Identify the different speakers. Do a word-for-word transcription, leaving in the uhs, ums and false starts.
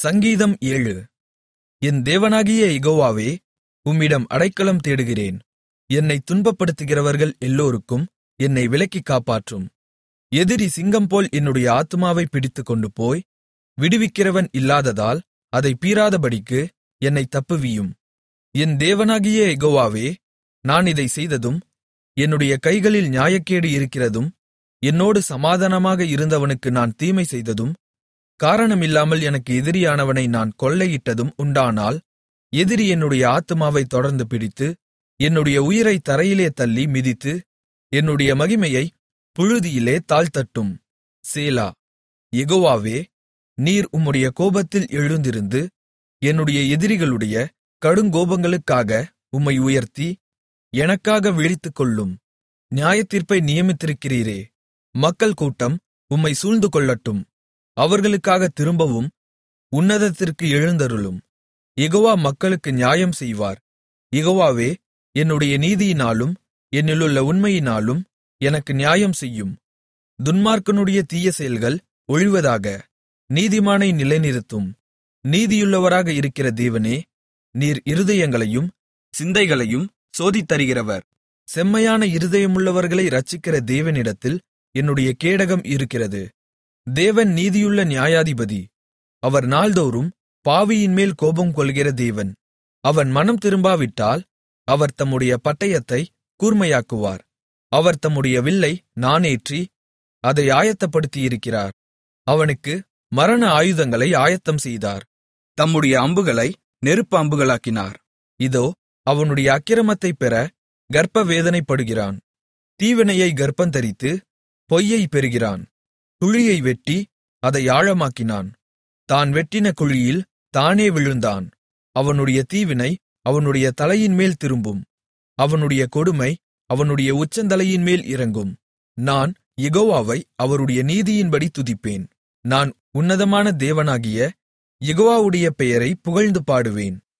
Speaker 1: சங்கீதம் ஏழு. என் தேவனாகிய யெகோவாவே, உம்மிடம் அடைக்கலம் தேடுகிறேன். என்னைத் துன்பப்படுத்துகிறவர்கள் எல்லோருக்கும் என்னை விலக்கிக் காப்பாற்றும். எதிரி சிங்கம்போல் என்னுடைய ஆத்துமாவைப் பிடித்துக்கொண்டுபோய், விடுவிக்கிறவன் இல்லாததால் அதைப் பீறாதபடிக்கு என்னைத் தப்புவியும். என் தேவனாகிய யெகோவாவே, நான் இதைச் செய்ததும், என்னுடைய கைகளில் நியாயக்கேடு இருக்கிறதும், என்னோடு சமாதானமாக இருந்தவனுக்கு நான் தீமை செய்ததும், காரணமில்லாமல் எனக்கு எதிரியானவனை நான் கொள்ளையிட்டதும் உண்டானால், எதிரி என்னுடைய ஆத்துமாவைத் தொடர்ந்து பிடித்து, என்னுடைய உயிரைத் தரையிலே தள்ளி மிதித்து, என்னுடைய மகிமையைப் புழுதியிலே தாழ்த்தட்டும். சேலா. யெகோவாவே, நீர் உம்முடைய கோபத்தில் எழுந்திருந்து, என்னுடைய எதிரிகளுடைய கடுங்கோபங்களுக்காக உம்மை உயர்த்தி, எனக்காக விழித்துக்கொள்ளும். நியாயத்தீர்ப்பை நியமித்திருக்கிறீரே. மக்கள் கூட்டம் உம்மை சூழ்ந்துகொள்ளட்டும். அவர்களுக்காகத் திரும்பவும் உன்னதத்திற்கு எழுந்தருளும். யெகோவா மக்களுக்கு நியாயம் செய்வார். யெகோவாவே, என்னுடைய நீதியினாலும் என்னிலுள்ள உண்மையினாலும் எனக்கு நியாயம் செய்யும். துன்மார்க்கனுடைய தீய செயல்கள் ஒழிவதாக. நீதிமானை நிலைநிறுத்தும். நீதியுள்ளவராக இருக்கிற தேவனே, நீர் இருதயங்களையும் சிந்தைகளையும் சோதித்தறிகிறவர். செம்மையான இருதயமுள்ளவர்களை இரட்சிக்கிற தேவனிடத்தில் என்னுடைய கேடகம் இருக்கிறது. தேவன் நீதியுள்ள நியாயாதிபதி. அவர் நாள்தோறும் பாவியின்மேல் கோபம் கொள்கிற தேவன். அவன் மனம் திரும்பாவிட்டால் அவர் தம்முடைய பட்டயத்தைக் கூர்மையாக்குவார். அவர் தம்முடைய வில்லை நாணேற்றி அதை ஆயத்தப்படுத்தியிருக்கிறார். அவனுக்கு மரண ஆயுதங்களை ஆயத்தம் செய்தார். தம்முடைய அம்புகளை நெருப்பு அம்புகளாக்கினார். இதோ, அவனுடைய அக்கிரமத்தைப் பெற கர்ப்ப வேதனைப்படுகிறான். தீவினையை கர்ப்பந்தரித்து பொய்யைப் பெறுகிறான். குழியை வெட்டி அதை ஆழமாக்கினான். தான் வெட்டின குழியில் தானே விழுந்தான். அவனுடைய தீவினை அவனுடைய தலையின்மேல் திரும்பும். அவனுடைய கொடுமை அவனுடைய உச்சந்தலையின்மேல் இறங்கும். நான் யெகோவாவை அவருடைய நீதியின்படி துதிப்பேன். நான் உன்னதமான தேவனாகிய யெகோவாவுடைய பெயரை புகழ்ந்து பாடுவேன்.